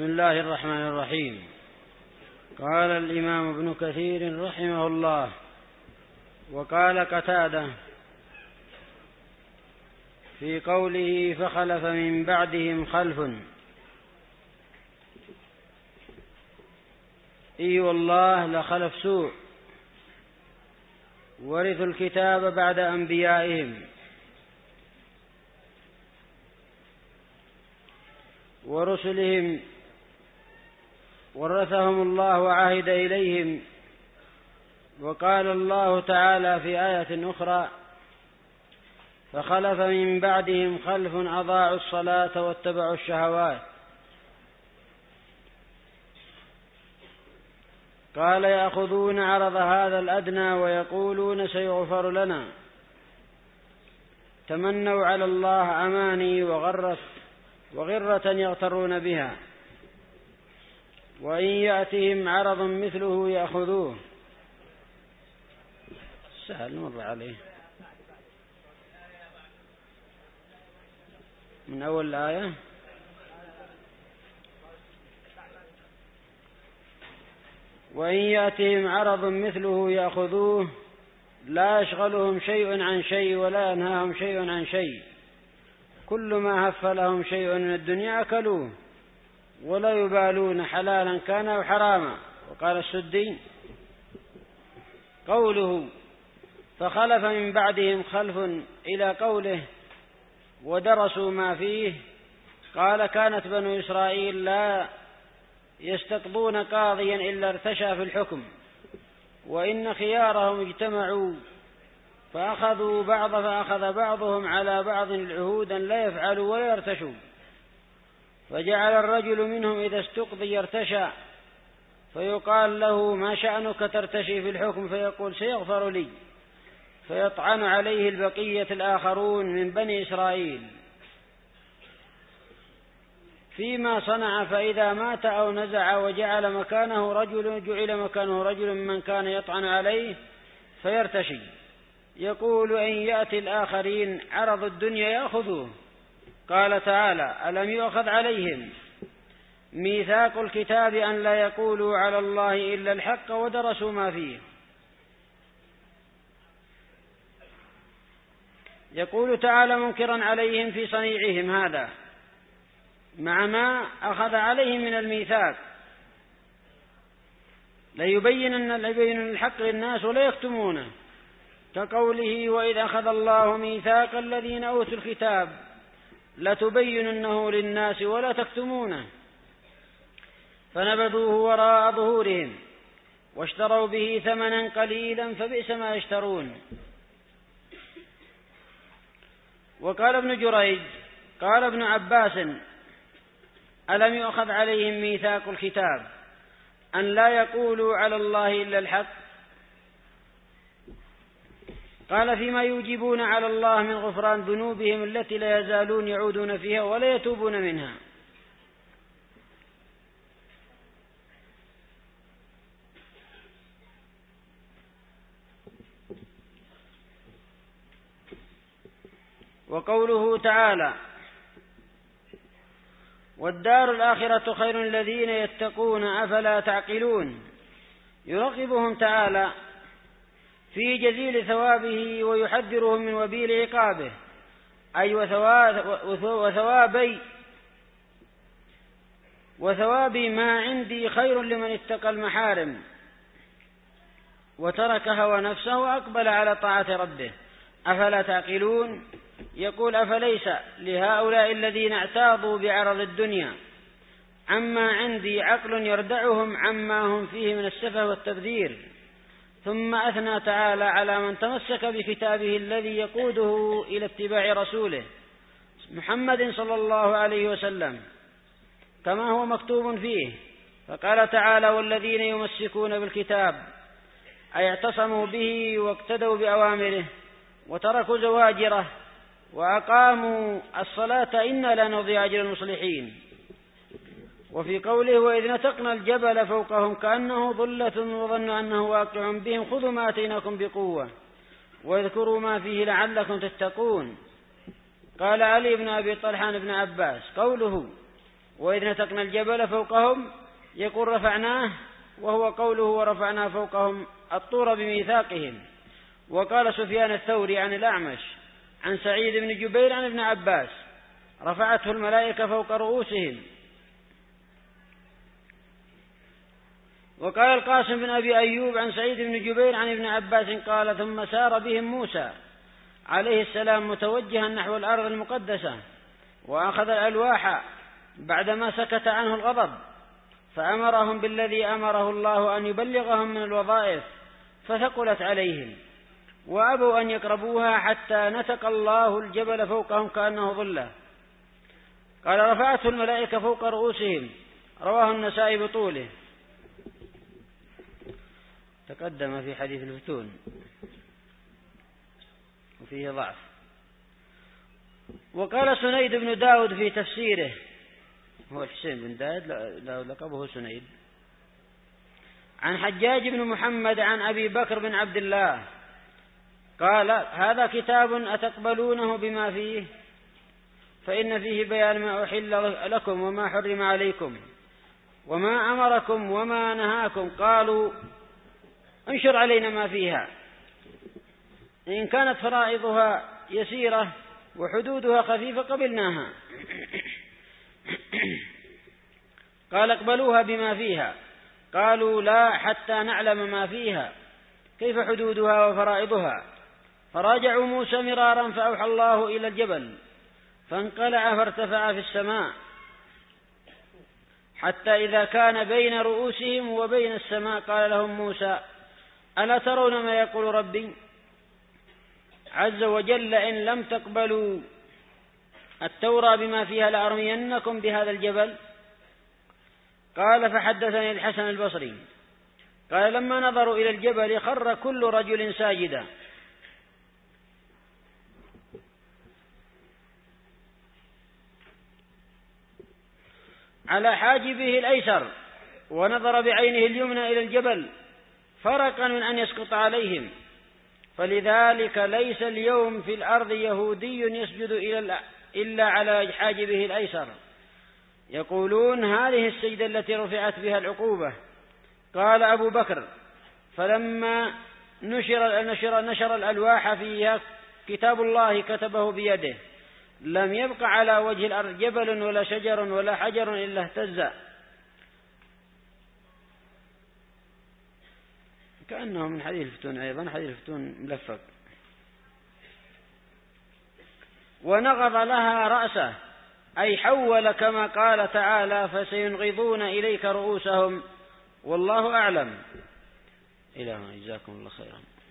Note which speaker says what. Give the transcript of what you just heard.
Speaker 1: بسم الله الرحمن الرحيم. قال الإمام ابن كثير رحمه الله: وقال قتادة في قوله فخلف من بعدهم خلف: إي والله لخلف سوء ورثوا الكتاب بعد أنبيائهم ورسلهم ورثهم الله وعهد إليهم. وقال الله تعالى في آية أخرى: فخلف من بعدهم خلف أضاعوا الصلاة واتبعوا الشهوات. قال: يأخذون عرض هذا الأدنى ويقولون سيغفر لنا. تمنوا على الله أماني وغرة يغترون بها. وإن يأتهم عرض مثله يأخذوه. سهل نمر عليه من أول الآية. وإن يأتهم عرض مثله يأخذوه لا يشغلهم شيء عن شيء ولا ينهاهم شيء عن شيء. كل ما هف لهم شيء من الدنيا أكلوه ولا يبالون حلالا كان أو حراما. وقال السدي: قوله فخلف من بعدهم خلف إلى قوله ودرسوا ما فيه، قال: كانت بنو إسرائيل لا يستقضون قاضيا إلا ارتشى في الحكم، وإن خيارهم اجتمعوا فأخذ بعضهم على بعض العهود لا يفعلوا ولا يرتشوا. فجعل الرجل منهم إذا استقضي ارتشى، فيقال له: ما شأنك ترتشي في الحكم؟ فيقول: سيغفر لي. فيطعن عليه البقية الآخرون من بني إسرائيل فيما صنع، فإذا مات أو نزع وجعل مكانه رجل من كان يطعن عليه فيرتشي. يقول: أن يأتي الآخرين عرض الدنيا يأخذوه. قال تعالى: ألم يؤخذ عليهم ميثاق الكتاب أن لا يقولوا على الله إلا الحق ودرسوا ما فيه. يقول تعالى منكرا عليهم في صنيعهم هذا مع ما أخذ عليهم من الميثاق، ليبين الحق للناس ولا يكتمونه، كقوله: وإذ أخذ الله ميثاق الذين أوتوا الكتاب لتبيننه للناس ولا تكتمونه، فنبذوه وراء ظهورهم واشتروا به ثمنا قليلا فبئس ما يشترون. وقال ابن جريج: قال ابن عباس: ألم يؤخذ عليهم ميثاق الكتاب أن لا يقولوا على الله إلا الحق؟ قال: فيما يوجبون على الله من غفران ذنوبهم التي لا يزالون يعودون فيها ولا يتوبون منها. وقوله تعالى: والدار الآخرة خير الذين يتقون أفلا تعقلون، يرغبهم تعالى في جزيل ثوابه ويحذرهم من وبيل عقابه، أي وثوابي ما عندي خير لمن اتقى المحارم وترك هوى نفسه وأقبل على طاعة ربه. أفلا تعقلون. يقول: أفليس لهؤلاء الذين اعتاضوا بعرض الدنيا عما عندي عقل يردعهم عما هم فيه من السفه والتبذير. ثم أثنى تعالى على من تمسك بكتابه الذي يقوده إلى اتباع رسوله محمد صلى الله عليه وسلم كما هو مكتوب فيه، فقال تعالى: والذين يمسكون بالكتاب أي اعتصموا به واقتدوا بأوامره وتركوا زواجره وأقاموا الصلاة إنا لا نضيع أجر المصلحين. وفي قوله: وإذ نتقنا الجبل فوقهم كأنه ظلة وظنوا أنه واقع بهم خذوا ما آتيناكم بقوة واذكروا ما فيه لعلكم تتقون. قال علي بن أبي طلحة بن عباس: قوله وإذ نتقنا الجبل فوقهم يقول رفعناه، وهو قوله ورفعنا فوقهم الطور بميثاقهم. وقال سفيان الثوري عن الأعمش عن سعيد بن جبير عن ابن عباس رفعته الملائكة فوق رؤوسهم. وقال القاسم بن أبي أيوب عن سعيد بن جبير عن ابن عباس قال ثم سار بهم موسى عليه السلام متوجها نحو الأرض المقدسة، وأخذ الألواح بعدما سكت عنه الغضب، فأمرهم بالذي أمره الله أن يبلغهم من الوظائف، فثقلت عليهم وأبوا أن يقربوها حتى نتق الله الجبل فوقهم كأنه ظلة. قال رفعته الملائكة فوق رؤوسهم، رواه النسائي بطوله، تقدم في حديث الفتون وفيه ضعف. وقال سنيد بن داود في تفسيره، هو الحسين بن داود لقبه سنيد، عن حجاج بن محمد عن أبي بكر بن عبد الله قال هذا كتاب أتقبلونه بما فيه؟ فإن فيه بيان ما أحل لكم وما حرم عليكم وما أمركم وما نهاكم. قالوا انشر علينا ما فيها، إن كانت فرائضها يسيرة وحدودها خفيفة قبلناها. قال اقبلوها بما فيها. قالوا لا حتى نعلم ما فيها، كيف حدودها وفرائضها. فراجعوا موسى مرارا فأوحى الله إلى الجبل فانقلع فارتفع في السماء حتى إذا كان بين رؤوسهم وبين السماء قال لهم موسى ألا ترون ما يقول ربي عز وجل إن لم تقبلوا التوراة بما فيها لأرمينكم بهذا الجبل. قال فحدثني الحسن البصري قال لما نظروا إلى الجبل خر كل رجل ساجدا على حاجبه الأيسر، ونظر بعينه اليمنى إلى الجبل فرقا من أن يسقط عليهم. فلذلك ليس اليوم في الأرض يهودي يسجد إلا على حاجبه الأيسر. يقولون هذه السجدة التي رفعت بها العقوبة. قال أبو بكر فلما نشر الألواح فيها كتاب الله كتبه بيده، لم يبق على وجه الأرض جبل ولا شجر ولا حجر إلا اهتز. كأنه من حديث الفتون أيضا، حديث الفتون ملفق. ونغض لها رأسه أي حول كما قال تعالى فسينغضون إليك رؤوسهم والله أعلم. إلى هنا جزاكم الله خيرا.